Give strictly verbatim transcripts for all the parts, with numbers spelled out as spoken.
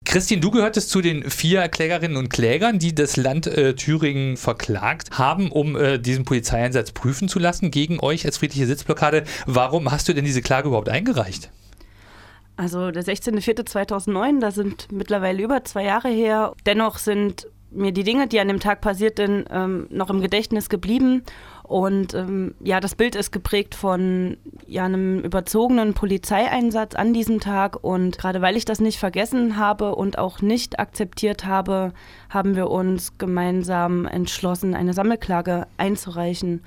Christine, du gehörtest zu den vier Klägerinnen und Klägern, die das Land äh, Thüringen verklagt haben, um äh, diesen Polizeieinsatz prüfen zu lassen gegen euch als friedliche Sitzblockade. Warum hast du denn diese Klage überhaupt eingereicht? Also der sechzehnter vierter zweitausendneun, da sind mittlerweile über zwei Jahre her. Dennoch sind mir die Dinge, die an dem Tag passiert sind, ähm, noch im Gedächtnis geblieben. Und ähm, ja, das Bild ist geprägt von ja, einem überzogenen Polizeieinsatz an diesem Tag. Und gerade weil ich das nicht vergessen habe und auch nicht akzeptiert habe, haben wir uns gemeinsam entschlossen, eine Sammelklage einzureichen.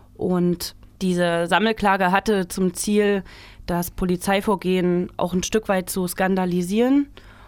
Und diese Sammelklage hatte zum Ziel, das Polizeivorgehen auch ein Stück weit zu skandalisieren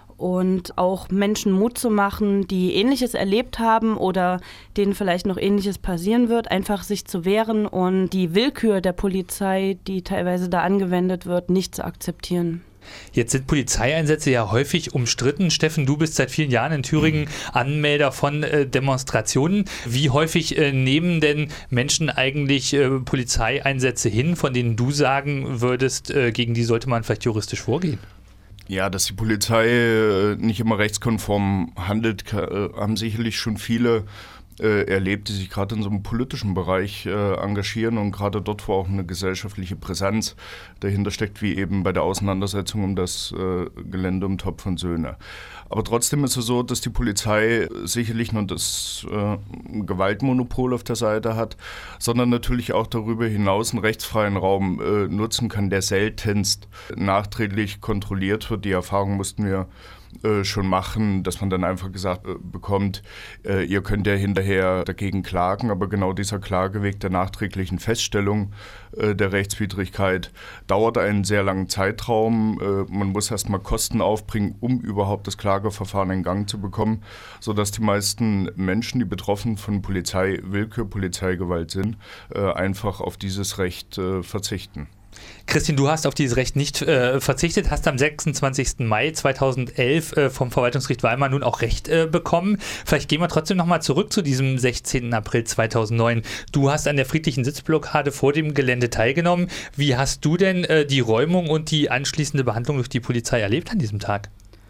und auch Menschen Mut zu machen, die Ähnliches erlebt haben oder denen vielleicht noch Ähnliches passieren wird, einfach sich zu wehren und die Willkür der Polizei, die teilweise da angewendet wird, nicht zu akzeptieren. Jetzt sind Polizeieinsätze ja häufig umstritten. Steffen, du bist seit vielen Jahren in Thüringen Anmelder von äh, Demonstrationen. Wie häufig äh, nehmen denn Menschen eigentlich äh, Polizeieinsätze hin, von denen du sagen würdest, äh, gegen die sollte man vielleicht juristisch vorgehen? Ja, dass die Polizei äh, nicht immer rechtskonform handelt, äh, haben sicherlich schon viele äh, erlebt, die sich gerade in so einem politischen Bereich äh, engagieren und gerade dort, wo auch eine gesellschaftliche Präsenz dahinter steckt, wie eben bei der Auseinandersetzung um das äh, Gelände um Topf und Söhne. Aber trotzdem ist es so, dass die Polizei sicherlich nur das äh, Gewaltmonopol auf der Seite hat, sondern natürlich auch darüber hinaus einen rechtsfreien Raum äh, nutzen kann, der seltenst nachträglich kontrolliert wird. Die Erfahrung mussten wir äh, schon machen, dass man dann einfach gesagt äh, bekommt, äh, ihr könnt ja hinterher dagegen klagen, aber genau dieser Klageweg der nachträglichen Feststellung äh, der Rechtswidrigkeit dauert einen sehr langen Zeitraum. Äh, man muss erstmal Kosten aufbringen, um überhaupt das Klageverfahren in Gang zu bekommen, sodass die meisten Menschen, die betroffen von Polizeiwillkür, Polizeigewalt sind, äh, einfach auf dieses Recht äh, verzichten. Christine, du hast auf dieses Recht nicht äh, verzichtet, hast am sechsundzwanzigsten Mai zweitausendelf äh, vom Verwaltungsgericht Weimar nun auch Recht äh, bekommen. Vielleicht gehen wir trotzdem nochmal zurück zu diesem sechzehnten April zweitausendneun. Du hast an der friedlichen Sitzblockade vor dem Gelände teilgenommen. Wie hast du denn äh, die Räumung und die anschließende Behandlung durch die Polizei erlebt an diesem Tag?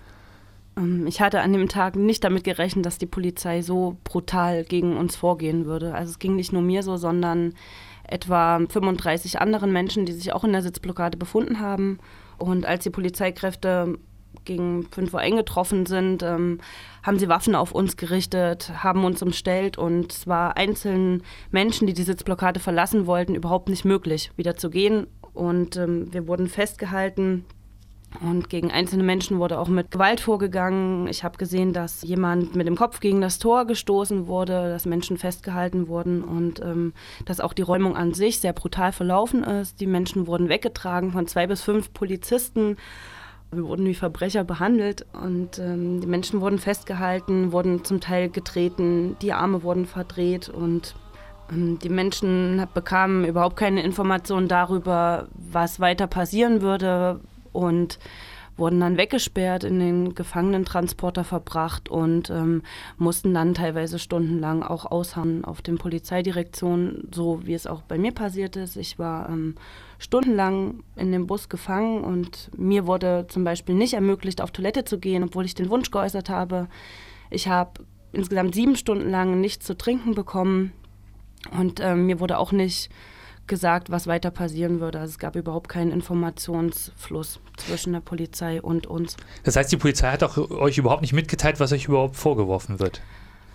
Ich hatte an dem Tag nicht damit gerechnet, dass die Polizei so brutal gegen uns vorgehen würde. Also es ging nicht nur mir so, sondern etwa fünfunddreißig anderen Menschen, die sich auch in der Sitzblockade befunden haben. Und als die Polizeikräfte gegen fünf Uhr eingetroffen sind, ähm, haben sie Waffen auf uns gerichtet, haben uns umstellt und es war einzelnen Menschen, die die Sitzblockade verlassen wollten, überhaupt nicht möglich, wieder zu gehen. Und ähm, wir wurden festgehalten. Und gegen einzelne Menschen wurde auch mit Gewalt vorgegangen. Ich habe gesehen, dass jemand mit dem Kopf gegen das Tor gestoßen wurde, dass Menschen festgehalten wurden und ähm, dass auch die Räumung an sich sehr brutal verlaufen ist. Die Menschen wurden weggetragen von zwei bis fünf Polizisten. Wir wurden wie Verbrecher behandelt und ähm, die Menschen wurden festgehalten, wurden zum Teil getreten, die Arme wurden verdreht und ähm, die Menschen bekamen überhaupt keine Informationen darüber, was weiter passieren würde, und wurden dann weggesperrt, in den Gefangenentransporter verbracht und ähm, mussten dann teilweise stundenlang auch ausharren auf den Polizeidirektionen, so wie es auch bei mir passiert ist. Ich war ähm, stundenlang in dem Bus gefangen und mir wurde zum Beispiel nicht ermöglicht, auf Toilette zu gehen, obwohl ich den Wunsch geäußert habe. Ich habe insgesamt sieben Stunden lang nichts zu trinken bekommen und ähm, mir wurde auch nicht gesagt, was weiter passieren würde. Also es gab überhaupt keinen Informationsfluss zwischen der Polizei und uns. Das heißt, die Polizei hat auch euch überhaupt nicht mitgeteilt, was euch überhaupt vorgeworfen wird?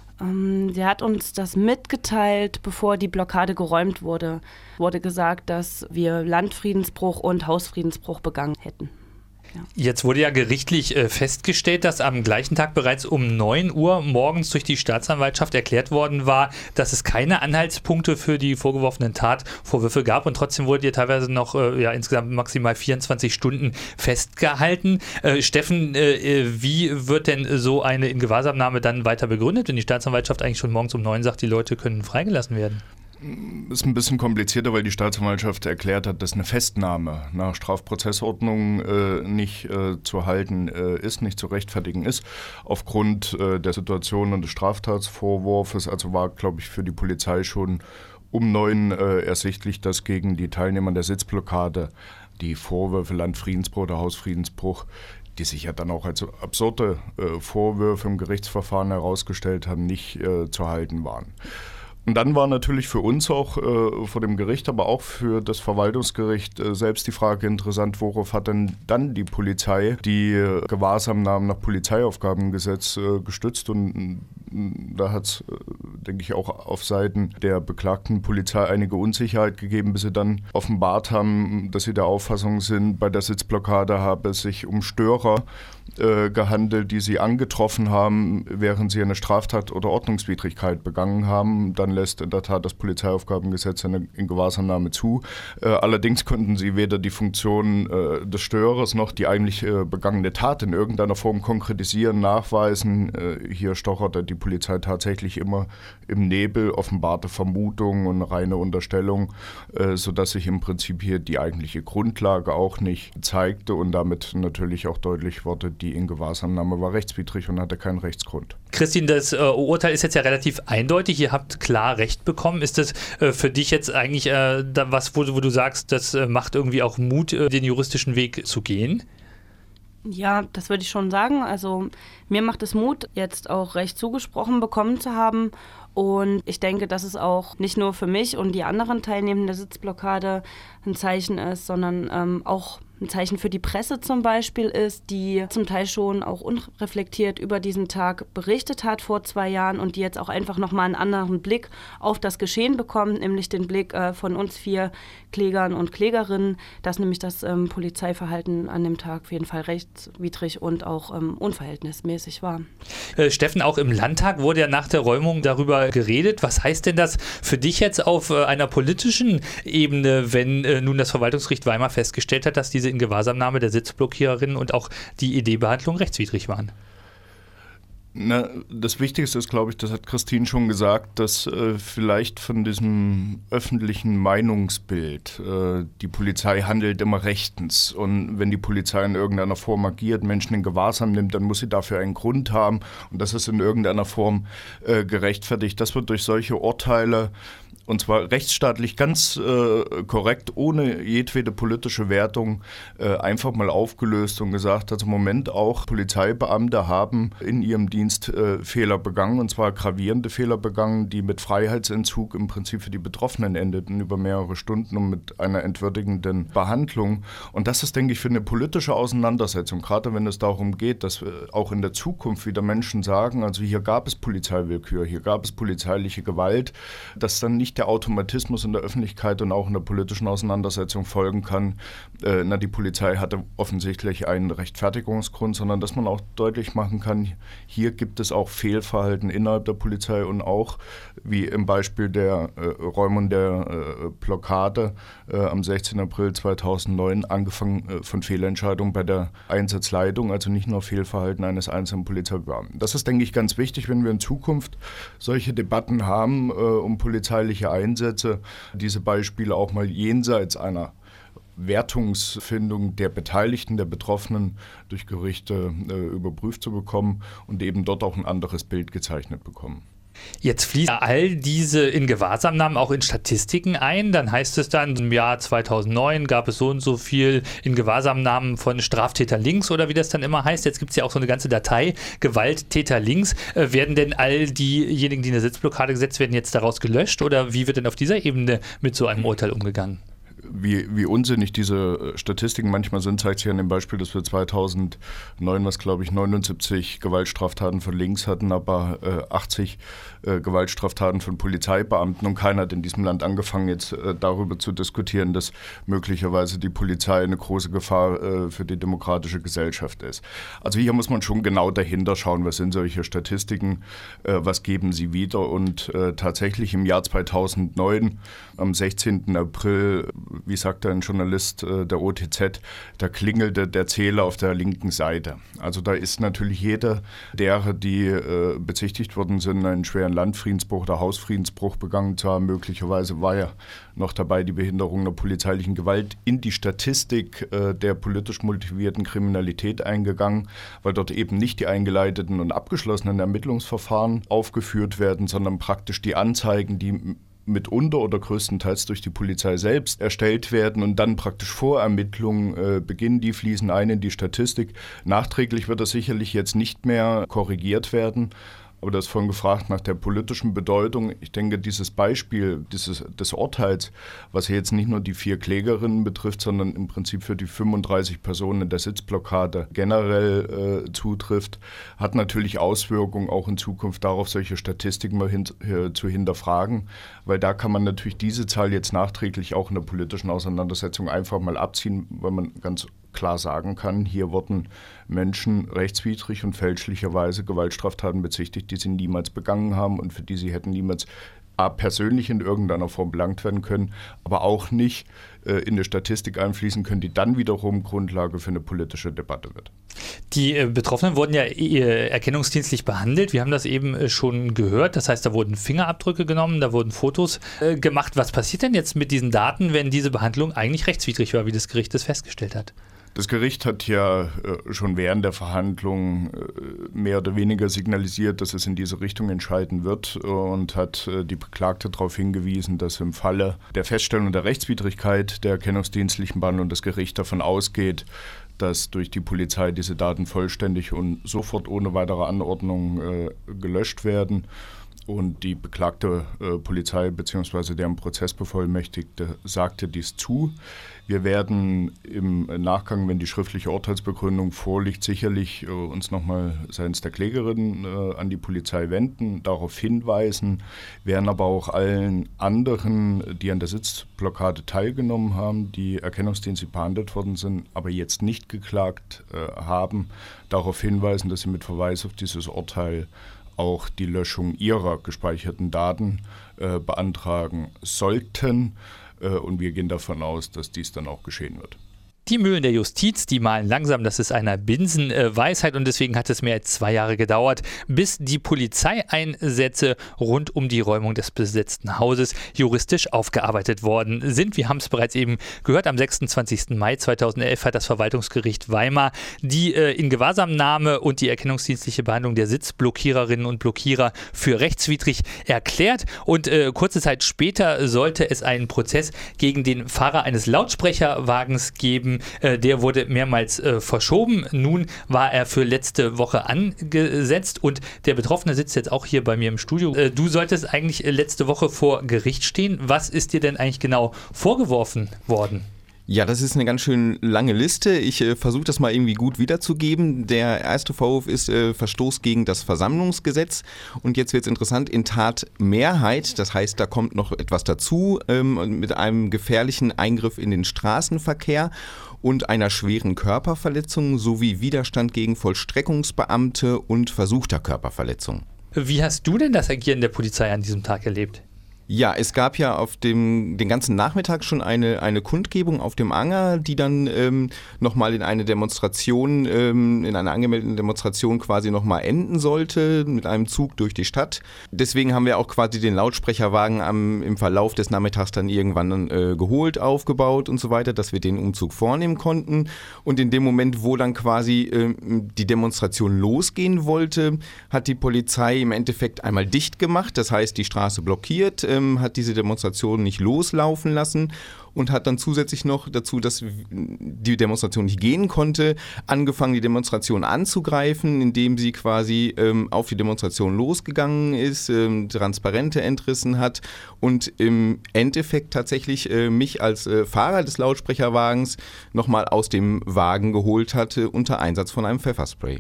Ähm, sie hat uns das mitgeteilt, bevor die Blockade geräumt wurde. Wurde gesagt, dass wir Landfriedensbruch und Hausfriedensbruch begangen hätten. Ja. Jetzt wurde ja gerichtlich äh, festgestellt, dass am gleichen Tag bereits um neun Uhr morgens durch die Staatsanwaltschaft erklärt worden war, dass es keine Anhaltspunkte für die vorgeworfenen Tatvorwürfe gab und trotzdem wurde ihr teilweise noch äh, ja, insgesamt maximal vierundzwanzig Stunden festgehalten. Äh, Steffen, äh, wie wird denn so eine Ingewahrsamnahme dann weiter begründet, wenn die Staatsanwaltschaft eigentlich schon morgens um neun sagt, die Leute können freigelassen werden? Ist ein bisschen komplizierter, weil die Staatsanwaltschaft erklärt hat, dass eine Festnahme nach Strafprozessordnung äh, nicht äh, zu halten äh, ist, nicht zu rechtfertigen ist, aufgrund äh, der Situation und des Straftatsvorwurfs. Also war, glaube ich, für die Polizei schon um neun äh, ersichtlich, dass gegen die Teilnehmer der Sitzblockade die Vorwürfe Landfriedensbruch oder Hausfriedensbruch die sich ja dann auch als absurde äh, Vorwürfe im Gerichtsverfahren herausgestellt haben, nicht äh, zu halten waren. Und dann war natürlich für uns auch äh, vor dem Gericht, aber auch für das Verwaltungsgericht äh, selbst die Frage interessant, worauf hat denn dann die Polizei die äh, Gewahrsamnahmen nach Polizeiaufgabengesetz äh, gestützt. Und äh, da hat es, äh, denke ich, auch auf Seiten der beklagten Polizei einige Unsicherheit gegeben, bis sie dann offenbart haben, dass sie der Auffassung sind, bei der Sitzblockade habe es sich um Störer äh, gehandelt, die sie angetroffen haben, während sie eine Straftat oder Ordnungswidrigkeit begangen haben. Dann lässt in der Tat das Polizeiaufgabengesetz eine Ingewahrsamnahme zu. Äh, allerdings konnten sie weder die Funktion äh, des Störers noch die eigentlich äh, begangene Tat in irgendeiner Form konkretisieren, nachweisen. Äh, hier stocherte die Polizei tatsächlich immer im Nebel, offenbarte Vermutungen und reine Unterstellung, äh, sodass sich im Prinzip hier die eigentliche Grundlage auch nicht zeigte und damit natürlich auch deutlich wurde, die Ingewahrsamnahme war rechtswidrig und hatte keinen Rechtsgrund. Christine, das äh, Urteil ist jetzt ja relativ eindeutig. Ihr habt klar Recht bekommen. Ist das äh, für dich jetzt eigentlich äh, da was, wo, wo du sagst, das äh, macht irgendwie auch Mut, äh, den juristischen Weg zu gehen? Ja, das würde ich schon sagen. Also mir macht es Mut, jetzt auch Recht zugesprochen bekommen zu haben. Und ich denke, dass es auch nicht nur für mich und die anderen Teilnehmenden der Sitzblockade ein Zeichen ist, sondern ähm, auch ein Zeichen für die Presse zum Beispiel ist, die zum Teil schon auch unreflektiert über diesen Tag berichtet hat vor zwei Jahren und die jetzt auch einfach nochmal einen anderen Blick auf das Geschehen bekommt, nämlich den Blick äh, von uns vier Klägern und Klägerinnen, dass nämlich das ähm, Polizeiverhalten an dem Tag auf jeden Fall rechtswidrig und auch ähm, unverhältnismäßig war. Äh, Steffen, auch im Landtag wurde ja nach der Räumung darüber geredet. Was heißt denn das für dich jetzt auf äh, einer politischen Ebene, wenn äh, nun das Verwaltungsgericht Weimar festgestellt hat, dass diese Ingewahrsamnahme der Sitzblockiererinnen und auch die E D-Behandlung rechtswidrig waren? Na, das Wichtigste ist, glaube ich, das hat Christine schon gesagt, dass äh, vielleicht von diesem öffentlichen Meinungsbild, äh, die Polizei handelt immer rechtens und wenn die Polizei in irgendeiner Form agiert, Menschen in Gewahrsam nimmt, dann muss sie dafür einen Grund haben und das ist in irgendeiner Form äh, gerechtfertigt. Das wird durch solche Urteile und zwar rechtsstaatlich ganz äh, korrekt, ohne jedwede politische Wertung, äh, einfach mal aufgelöst und gesagt, dass im Moment auch Polizeibeamte haben in ihrem Dienst äh, Fehler begangen, und zwar gravierende Fehler begangen, die mit Freiheitsentzug im Prinzip für die Betroffenen endeten über mehrere Stunden und mit einer entwürdigenden Behandlung. Und das ist, denke ich, für eine politische Auseinandersetzung, gerade wenn es darum geht, dass äh, auch in der Zukunft wieder Menschen sagen, also hier gab es Polizeiwillkür, hier gab es polizeiliche Gewalt, dass dann nicht der Automatismus in der Öffentlichkeit und auch in der politischen Auseinandersetzung folgen kann, äh, na, die Polizei hatte offensichtlich einen Rechtfertigungsgrund, sondern dass man auch deutlich machen kann, hier gibt es auch Fehlverhalten innerhalb der Polizei und auch, wie im Beispiel der äh, Räumung der äh, Blockade äh, am sechzehnten April zweitausendneun, angefangen äh, von Fehlentscheidungen bei der Einsatzleitung, also nicht nur Fehlverhalten eines einzelnen Polizeibeamten. Das ist, denke ich, ganz wichtig, wenn wir in Zukunft solche Debatten haben äh, um polizeiliche Einsätze, diese Beispiele auch mal jenseits einer Wertungsfindung der Beteiligten, der Betroffenen durch Gerichte äh, überprüft zu bekommen und eben dort auch ein anderes Bild gezeichnet bekommen. Jetzt fließen all diese Ingewahrsamnahmen auch in Statistiken ein. Dann heißt es dann, im Jahr zweitausendneun gab es so und so viel Ingewahrsamnahmen von Straftäter links oder wie das dann immer heißt. Jetzt gibt es ja auch so eine ganze Datei, Gewalttäter links. Äh, werden denn all diejenigen, die in der Sitzblockade gesetzt werden, jetzt daraus gelöscht oder wie wird denn auf dieser Ebene mit so einem Urteil umgegangen? Wie, wie unsinnig diese Statistiken manchmal sind, zeigt sich an dem Beispiel, dass wir zweitausendneun, was glaube ich neunundsiebzig Gewaltstraftaten von links hatten, aber äh, achtzig äh, Gewaltstraftaten von Polizeibeamten und keiner hat in diesem Land angefangen, jetzt äh, darüber zu diskutieren, dass möglicherweise die Polizei eine große Gefahr äh, für die demokratische Gesellschaft ist. Also hier muss man schon genau dahinter schauen, was sind solche Statistiken, äh, was geben sie wieder und äh, tatsächlich im Jahr zweitausendneun, am sechzehnten April, wie sagte ein Journalist äh, der O T Z, da klingelte der Zähler auf der linken Seite. Also da ist natürlich jeder derer, die äh, bezichtigt worden sind, einen schweren Landfriedensbruch oder Hausfriedensbruch begangen zu haben. Möglicherweise war ja noch dabei die Behinderung der polizeilichen Gewalt in die Statistik äh, der politisch motivierten Kriminalität eingegangen, weil dort eben nicht die eingeleiteten und abgeschlossenen Ermittlungsverfahren aufgeführt werden, sondern praktisch die Anzeigen, die mitunter oder größtenteils durch die Polizei selbst erstellt werden und dann praktisch Vorermittlungen äh, beginnen. Die fließen ein in die Statistik. Nachträglich wird das sicherlich jetzt nicht mehr korrigiert werden. Aber du hast vorhin gefragt nach der politischen Bedeutung. Ich denke, dieses Beispiel dieses, des Urteils, was jetzt nicht nur die vier Klägerinnen betrifft, sondern im Prinzip für die fünfunddreißig Personen in der Sitzblockade generell äh, zutrifft, hat natürlich Auswirkungen auch in Zukunft darauf, solche Statistiken mal hin, äh, zu hinterfragen. Weil da kann man natürlich diese Zahl jetzt nachträglich auch in der politischen Auseinandersetzung einfach mal abziehen, weil man ganz klar sagen kann, hier wurden Menschen rechtswidrig und fälschlicherweise Gewaltstraftaten bezichtigt, die sie niemals begangen haben und für die sie hätten niemals A, persönlich in irgendeiner Form belangt werden können, aber auch nicht äh, in eine Statistik einfließen können, die dann wiederum Grundlage für eine politische Debatte wird. Die äh, Betroffenen wurden ja äh, erkennungsdienstlich behandelt. Wir haben das eben äh, schon gehört. Das heißt, da wurden Fingerabdrücke genommen, da wurden Fotos äh, gemacht. Was passiert denn jetzt mit diesen Daten, wenn diese Behandlung eigentlich rechtswidrig war, wie das Gericht das festgestellt hat? Das Gericht hat ja äh, schon während der Verhandlung äh, mehr oder weniger signalisiert, dass es in diese Richtung entscheiden wird äh, und hat äh, die Beklagte darauf hingewiesen, dass im Falle der Feststellung der Rechtswidrigkeit der erkennungsdienstlichen Behandlung das Gericht davon ausgeht, dass durch die Polizei diese Daten vollständig und sofort ohne weitere Anordnung äh, gelöscht werden. Und die beklagte äh, Polizei bzw. deren Prozessbevollmächtigte sagte dies zu. Wir werden im Nachgang, wenn die schriftliche Urteilsbegründung vorliegt, sicherlich äh, uns nochmal seitens der Klägerin äh, an die Polizei wenden, darauf hinweisen, werden aber auch allen anderen, die an der Sitzblockade teilgenommen haben, die erkennungsdienstlich behandelt worden sind, aber jetzt nicht geklagt äh, haben, darauf hinweisen, dass sie mit Verweis auf dieses Urteil auch die Löschung ihrer gespeicherten Daten äh, beantragen sollten. Äh, und wir gehen davon aus, dass dies dann auch geschehen wird. Die Mühlen der Justiz, die mahlen langsam, das ist eine Binsenweisheit und deswegen hat es mehr als zwei Jahre gedauert, bis die Polizeieinsätze rund um die Räumung des besetzten Hauses juristisch aufgearbeitet worden sind. Wir haben es bereits eben gehört, am sechsundzwanzigsten Mai zweitausendelf hat das Verwaltungsgericht Weimar die äh, Ingewahrsamnahme und die erkennungsdienstliche Behandlung der Sitzblockiererinnen und Blockierer für rechtswidrig erklärt und äh, kurze Zeit später sollte es einen Prozess gegen den Fahrer eines Lautsprecherwagens geben. Der wurde mehrmals äh, verschoben. Nun war er für letzte Woche angesetzt und der Betroffene sitzt jetzt auch hier bei mir im Studio. Äh, du solltest eigentlich letzte Woche vor Gericht stehen. Was ist dir denn eigentlich genau vorgeworfen worden? Ja, das ist eine ganz schön lange Liste. Ich äh, versuche das mal irgendwie gut wiederzugeben. Der erste Vorwurf ist äh, Verstoß gegen das Versammlungsgesetz. Und jetzt wird es interessant, in Tatmehrheit, das heißt, da kommt noch etwas dazu, ähm, mit einem gefährlichen Eingriff in den Straßenverkehr und einer schweren Körperverletzung sowie Widerstand gegen Vollstreckungsbeamte und versuchter Körperverletzung. Wie hast du denn das Agieren der Polizei an diesem Tag erlebt? Ja, es gab ja auf dem den ganzen Nachmittag schon eine, eine Kundgebung auf dem Anger, die dann ähm, nochmal in eine Demonstration, ähm, in einer angemeldeten Demonstration quasi nochmal enden sollte, mit einem Zug durch die Stadt. Deswegen haben wir auch quasi den Lautsprecherwagen am, im Verlauf des Nachmittags dann irgendwann äh, geholt, aufgebaut und so weiter, dass wir den Umzug vornehmen konnten. Und in dem Moment, wo dann quasi äh, die Demonstration losgehen wollte, hat die Polizei im Endeffekt einmal dicht gemacht, das heißt die Straße blockiert, äh, hat diese Demonstration nicht loslaufen lassen und hat dann zusätzlich noch dazu, dass die Demonstration nicht gehen konnte, angefangen, die Demonstration anzugreifen, indem sie quasi ähm, auf die Demonstration losgegangen ist, ähm, Transparente entrissen hat und im Endeffekt tatsächlich äh, mich als äh, Fahrer des Lautsprecherwagens nochmal aus dem Wagen geholt hatte unter Einsatz von einem Pfefferspray.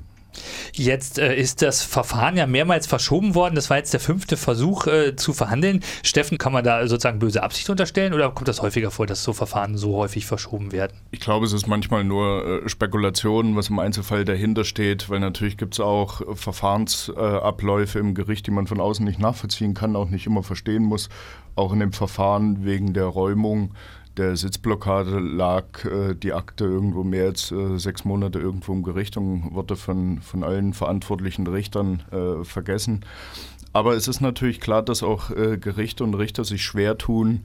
Jetzt äh, ist das Verfahren ja mehrmals verschoben worden. Das war jetzt der fünfte Versuch äh, zu verhandeln. Steffen, kann man da sozusagen böse Absicht unterstellen oder kommt das häufiger vor, dass so Verfahren so häufig verschoben werden? Ich glaube, es ist manchmal nur äh, Spekulation, was im Einzelfall dahinter steht, weil natürlich gibt es auch äh, Verfahrensabläufe äh, im Gericht, die man von außen nicht nachvollziehen kann, auch nicht immer verstehen muss. Auch in dem Verfahren wegen der Räumung der Sitzblockade lag äh, die Akte irgendwo mehr als äh, sechs Monate irgendwo im Gericht und wurde von, von allen verantwortlichen Richtern äh, vergessen. Aber es ist natürlich klar, dass auch äh, Gerichte und Richter sich schwer tun,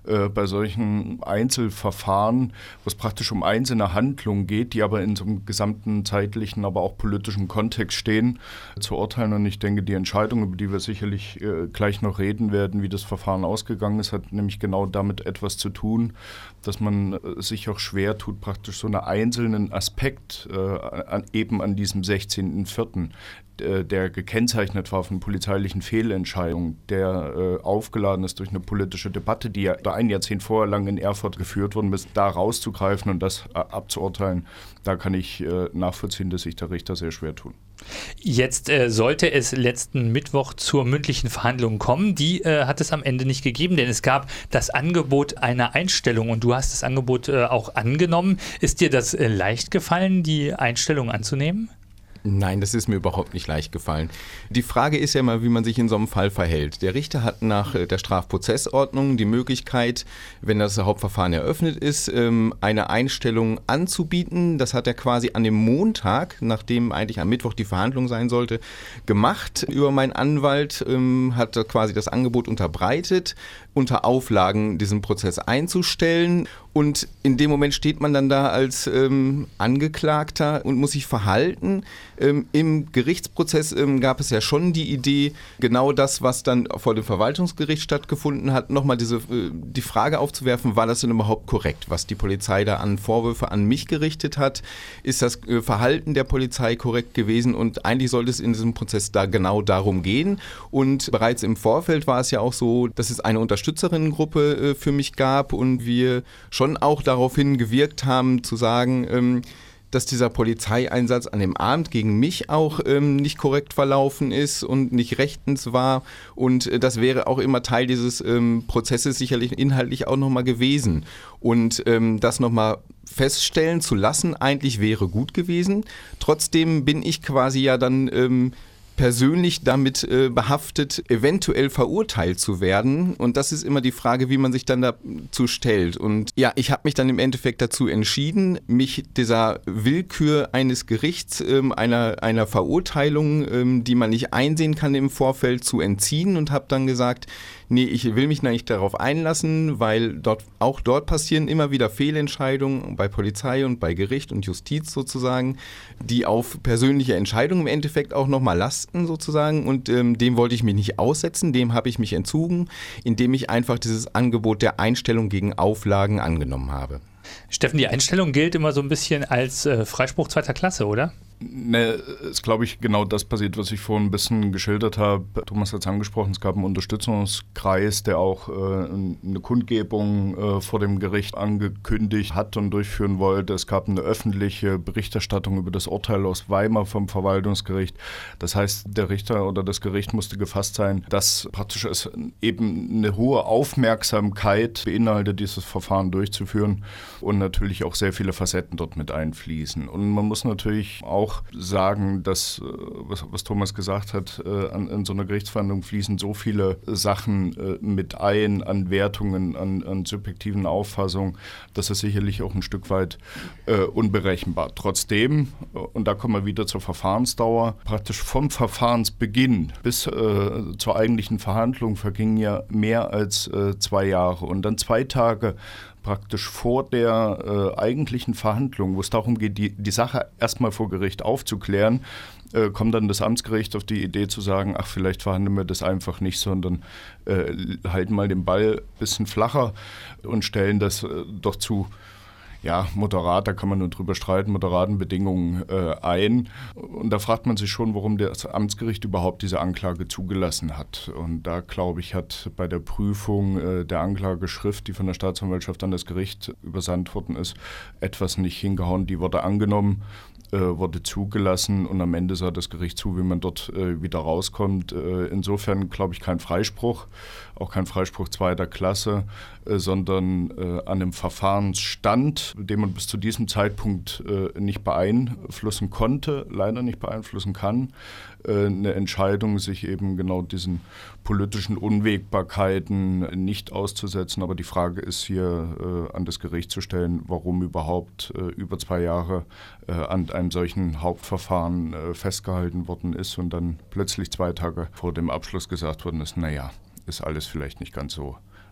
äh, bei solchen Einzelverfahren, wo es praktisch um einzelne Handlungen geht, die aber in so einem gesamten zeitlichen, aber auch politischen Kontext stehen, zu urteilen. Und ich denke, die Entscheidung, über die wir sicherlich äh, gleich noch reden werden, wie das Verfahren ausgegangen ist, hat nämlich genau damit etwas zu tun, dass man äh, sich auch schwer tut, praktisch so einen einzelnen Aspekt äh, an, eben an diesem sechzehnten vierten der gekennzeichnet war von polizeilichen Fehlentscheidungen, der äh, aufgeladen ist durch eine politische Debatte, die ja ein Jahrzehnt vorher lang in Erfurt geführt worden ist, da rauszugreifen und das äh, abzuurteilen, da kann ich äh, nachvollziehen, dass sich der Richter sehr schwer tun. Jetzt äh, sollte es letzten Mittwoch zur mündlichen Verhandlung kommen. Die äh, hat es am Ende nicht gegeben, denn es gab das Angebot einer Einstellung und du hast das Angebot äh, auch angenommen. Ist dir das äh, leicht gefallen, die Einstellung anzunehmen? Nein, das ist mir überhaupt nicht leicht gefallen. Die Frage ist ja mal, wie man sich in so einem Fall verhält. Der Richter hat nach der Strafprozessordnung die Möglichkeit, wenn das Hauptverfahren eröffnet ist, eine Einstellung anzubieten. Das hat er quasi an dem Montag, nachdem eigentlich am Mittwoch die Verhandlung sein sollte, gemacht über meinen Anwalt, hat quasi das Angebot unterbreitet, unter Auflagen diesen Prozess einzustellen. Und in dem Moment steht man dann da als ähm, Angeklagter und muss sich verhalten. Ähm, Im Gerichtsprozess ähm, gab es ja schon die Idee, genau das, was dann vor dem Verwaltungsgericht stattgefunden hat, nochmal diese, äh, die Frage aufzuwerfen, war das denn überhaupt korrekt, was die Polizei da an Vorwürfe an mich gerichtet hat? Ist das äh, Verhalten der Polizei korrekt gewesen? Und eigentlich sollte es in diesem Prozess da genau darum gehen. Und bereits im Vorfeld war es ja auch so, dass es eine Unterstützerinnengruppe äh, für mich gab und wir schon schon auch darauf hingewirkt haben, zu sagen, ähm, dass dieser Polizeieinsatz an dem Abend gegen mich auch ähm, nicht korrekt verlaufen ist und nicht rechtens war. Und äh, das wäre auch immer Teil dieses ähm, Prozesses sicherlich inhaltlich auch nochmal gewesen. Und ähm, das nochmal feststellen zu lassen, eigentlich wäre gut gewesen. Trotzdem bin ich quasi ja dann ähm, persönlich damit äh, behaftet, eventuell verurteilt zu werden. Und das ist immer die Frage, wie man sich dann dazu stellt. Und ja, ich habe mich dann im Endeffekt dazu entschieden, mich dieser Willkür eines Gerichts, ähm, einer, einer Verurteilung, ähm, die man nicht einsehen kann im Vorfeld, zu entziehen und habe dann gesagt, nee, ich will mich nicht darauf einlassen, weil dort, auch dort passieren immer wieder Fehlentscheidungen bei Polizei und bei Gericht und Justiz sozusagen, die auf persönliche Entscheidungen im Endeffekt auch nochmal lasten sozusagen und ähm, dem wollte ich mich nicht aussetzen, dem habe ich mich entzogen, indem ich einfach dieses Angebot der Einstellung gegen Auflagen angenommen habe. Steffen, die Einstellung gilt immer so ein bisschen als äh, Freispruch zweiter Klasse, oder? Ne, ist, glaube ich, genau das passiert, was ich vorhin ein bisschen geschildert habe. Thomas hat es angesprochen, es gab einen Unterstützungskreis, der auch äh, eine Kundgebung äh, vor dem Gericht angekündigt hat und durchführen wollte. Es gab eine öffentliche Berichterstattung über das Urteil aus Weimar vom Verwaltungsgericht. Das heißt, der Richter oder das Gericht musste gefasst sein, dass praktisch es eben eine hohe Aufmerksamkeit beinhaltet, dieses Verfahren durchzuführen und natürlich auch sehr viele Facetten dort mit einfließen. Und man muss natürlich auch sagen, dass, was, was Thomas gesagt hat, äh, an, an so einer Gerichtsverhandlung fließen so viele Sachen äh, mit ein, an Wertungen, an, an subjektiven Auffassungen, dass es sicherlich auch ein Stück weit äh, unberechenbar. Trotzdem, und da kommen wir wieder zur Verfahrensdauer, praktisch vom Verfahrensbeginn bis äh, zur eigentlichen Verhandlung vergingen ja mehr als äh, zwei Jahre. Und dann zwei Tage praktisch vor der äh, eigentlichen Verhandlung, wo es darum geht, die, die Sache erstmal vor Gericht aufzuklären, äh, kommt dann das Amtsgericht auf die Idee zu sagen, ach, vielleicht verhandeln wir das einfach nicht, sondern äh, halten mal den Ball ein bisschen flacher und stellen das äh, doch zu, ja, moderat, da kann man nur drüber streiten, moderaten Bedingungen äh, ein. Und da fragt man sich schon, warum das Amtsgericht überhaupt diese Anklage zugelassen hat. Und da, glaube ich, hat bei der Prüfung äh, der Anklageschrift, die von der Staatsanwaltschaft an das Gericht übersandt worden ist, etwas nicht hingehauen. Die wurde angenommen, äh, wurde zugelassen und am Ende sah das Gericht zu, wie man dort äh, wieder rauskommt. Äh, insofern, glaube ich, kein Freispruch, auch kein Freispruch zweiter Klasse, äh, sondern äh, an einem Verfahrensstand, den man bis zu diesem Zeitpunkt äh, nicht beeinflussen konnte, leider nicht beeinflussen kann, äh, eine Entscheidung, sich eben genau diesen politischen Unwägbarkeiten nicht auszusetzen. Aber die Frage ist hier äh, an das Gericht zu stellen, warum überhaupt äh, über zwei Jahre äh, an einem solchen Hauptverfahren äh, festgehalten worden ist und dann plötzlich zwei Tage vor dem Abschluss gesagt worden ist, naja, ist alles vielleicht nicht ganz so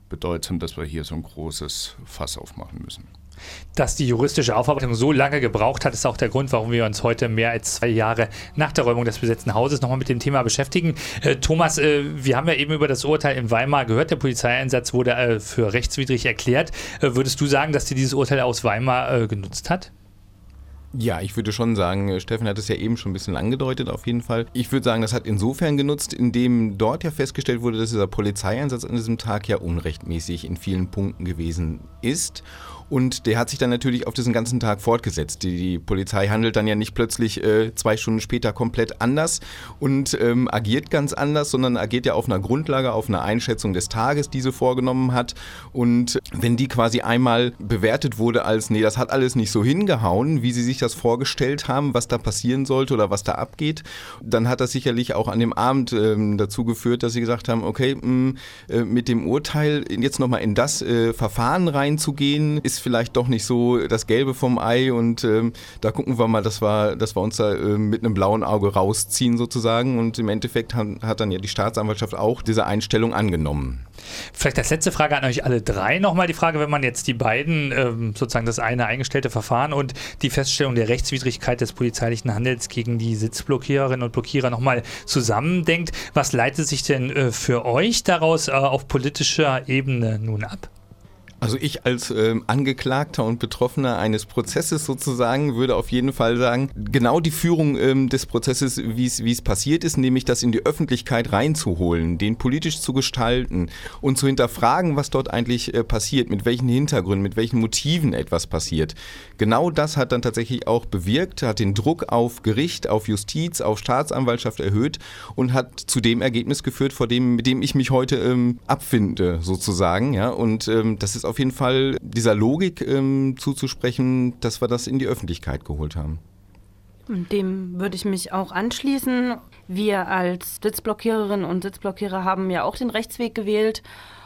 bedeutsam, dass wir hier so ein großes Fass aufmachen müssen. Dass die juristische Aufarbeitung so lange gebraucht hat, ist auch der Grund, warum wir uns heute mehr als zwei Jahre nach der Räumung des besetzten Hauses nochmal mit dem Thema beschäftigen. Äh, Thomas, äh, wir haben ja eben über das Urteil in Weimar gehört, der Polizeieinsatz wurde äh, für rechtswidrig erklärt. Äh, würdest du sagen, dass dir dieses Urteil aus Weimar äh, genutzt hat? Ja, ich würde schon sagen, Steffen hat es ja eben schon ein bisschen angedeutet auf jeden Fall. Ich würde sagen, das hat insofern genutzt, indem dort ja festgestellt wurde, dass dieser Polizeieinsatz an diesem Tag ja unrechtmäßig in vielen Punkten gewesen ist. Und der hat sich dann natürlich auf diesen ganzen Tag fortgesetzt. Die, die Polizei handelt dann ja nicht plötzlich äh, zwei Stunden später komplett anders und ähm, agiert ganz anders, sondern agiert ja auf einer Grundlage, auf einer Einschätzung des Tages, die sie vorgenommen hat. Und wenn die quasi einmal bewertet wurde als, nee, das hat alles nicht so hingehauen, wie sie sich das vorgestellt haben, was da passieren sollte oder was da abgeht, dann hat das sicherlich auch an dem Abend ähm, dazu geführt, dass sie gesagt haben, okay, mh, äh, mit dem Urteil jetzt nochmal in das äh, Verfahren reinzugehen, ist vielleicht doch nicht so das Gelbe vom Ei und ähm, da gucken wir mal, dass wir, dass wir uns da äh, mit einem blauen Auge rausziehen sozusagen und im Endeffekt hat, hat dann ja die Staatsanwaltschaft auch diese Einstellung angenommen. Vielleicht als letzte Frage an euch alle drei nochmal die Frage, wenn man jetzt die beiden, ähm, sozusagen das eine eingestellte Verfahren und die Feststellung der Rechtswidrigkeit des polizeilichen Handels gegen die Sitzblockiererinnen und Blockierer nochmal zusammendenkt, was leitet sich denn äh, für euch daraus äh, auf politischer Ebene nun ab? Also ich als ähm, Angeklagter und Betroffener eines Prozesses sozusagen würde auf jeden Fall sagen, genau die Führung ähm, des Prozesses, wie es wie es passiert ist, nämlich das in die Öffentlichkeit reinzuholen, den politisch zu gestalten und zu hinterfragen, was dort eigentlich äh, passiert, mit welchen Hintergründen, mit welchen Motiven etwas passiert. Genau das hat dann tatsächlich auch bewirkt, hat den Druck auf Gericht, auf Justiz, auf Staatsanwaltschaft erhöht und hat zu dem Ergebnis geführt, vor dem, mit dem ich mich heute ähm, abfinde sozusagen. Ja? Und ähm, das ist auf jeden Fall dieser Logik ähm, zuzusprechen, dass wir das in die Öffentlichkeit geholt haben. Dem würde ich mich auch anschließen. Wir als Sitzblockiererinnen und Sitzblockierer haben ja auch den Rechtsweg gewählt,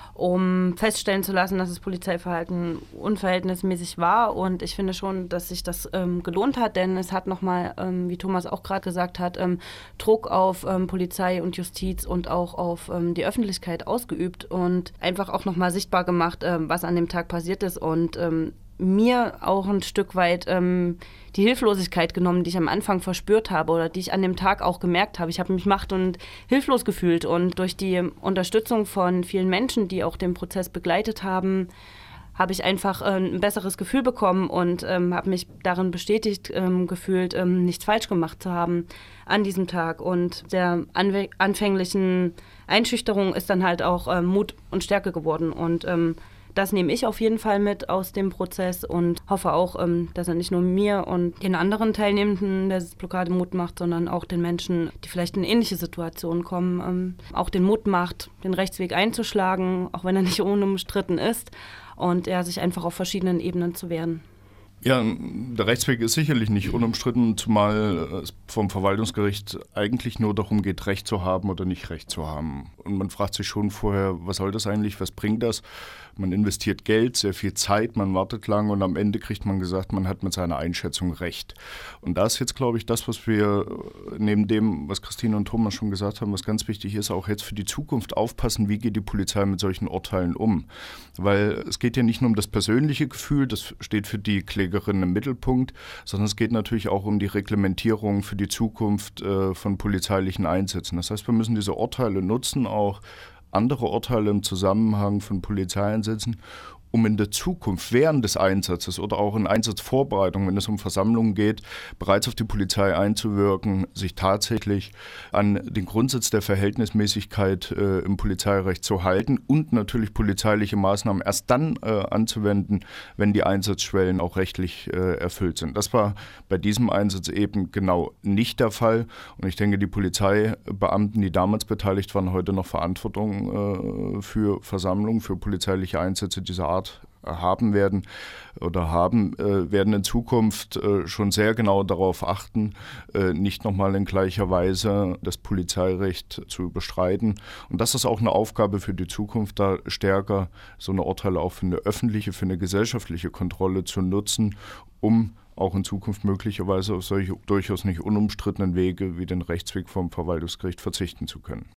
um feststellen zu lassen, dass das Polizeiverhalten unverhältnismäßig war. Und ich finde schon, dass sich das ähm, gelohnt hat, denn es hat nochmal, ähm, wie Thomas auch gerade gesagt hat, ähm, Druck auf ähm, Polizei und Justiz und auch auf ähm, die Öffentlichkeit ausgeübt und einfach auch nochmal sichtbar gemacht, ähm, was an dem Tag passiert ist und ähm, mir auch ein Stück weit ähm, die Hilflosigkeit genommen, die ich am Anfang verspürt habe oder die ich an dem Tag auch gemerkt habe. Ich habe mich macht- und hilflos gefühlt und durch die Unterstützung von vielen Menschen, die auch den Prozess begleitet haben, habe ich einfach äh, ein besseres Gefühl bekommen und ähm, habe mich darin bestätigt ähm, gefühlt, ähm, nichts falsch gemacht zu haben an diesem Tag. Und der anw- anfänglichen Einschüchterung ist dann halt auch ähm, Mut und Stärke geworden und ähm, das nehme ich auf jeden Fall mit aus dem Prozess und hoffe auch, dass er nicht nur mir und den anderen Teilnehmenden der Blockade Mut macht, sondern auch den Menschen, die vielleicht in ähnliche Situationen kommen, auch den Mut macht, den Rechtsweg einzuschlagen, auch wenn er nicht unumstritten ist und er sich einfach auf verschiedenen Ebenen zu wehren. Ja, der Rechtsweg ist sicherlich nicht unumstritten, zumal es vom Verwaltungsgericht eigentlich nur darum geht, Recht zu haben oder nicht Recht zu haben. Und man fragt sich schon vorher, was soll das eigentlich, was bringt das? Man investiert Geld, sehr viel Zeit, man wartet lang und am Ende kriegt man gesagt, man hat mit seiner Einschätzung Recht. Und da ist jetzt, glaube ich, das, was wir neben dem, was Christine und Thomas schon gesagt haben, was ganz wichtig ist, auch jetzt für die Zukunft aufpassen, wie geht die Polizei mit solchen Urteilen um. Weil es geht ja nicht nur um das persönliche Gefühl, das steht für die Klägerin im Mittelpunkt, sondern es geht natürlich auch um die Reglementierung für die Zukunft äh, von polizeilichen Einsätzen. Das heißt, wir müssen diese Urteile nutzen, auch andere Urteile im Zusammenhang von Polizeieinsätzen, um in der Zukunft während des Einsatzes oder auch in Einsatzvorbereitung, wenn es um Versammlungen geht, bereits auf die Polizei einzuwirken, sich tatsächlich an den Grundsatz der Verhältnismäßigkeit äh, im Polizeirecht zu halten und natürlich polizeiliche Maßnahmen erst dann äh, anzuwenden, wenn die Einsatzschwellen auch rechtlich äh, erfüllt sind. Das war bei diesem Einsatz eben genau nicht der Fall. Und ich denke, die Polizeibeamten, die damals beteiligt waren, heute noch Verantwortung äh, für Versammlungen, für polizeiliche Einsätze dieser Art haben werden oder haben, äh, werden in Zukunft äh, schon sehr genau darauf achten, äh, nicht nochmal in gleicher Weise das Polizeirecht zu überstreiten. Und das ist auch eine Aufgabe für die Zukunft, da stärker so eine Urteile auch für eine öffentliche, für eine gesellschaftliche Kontrolle zu nutzen, um auch in Zukunft möglicherweise auf solche durchaus nicht unumstrittenen Wege wie den Rechtsweg vom Verwaltungsgericht verzichten zu können.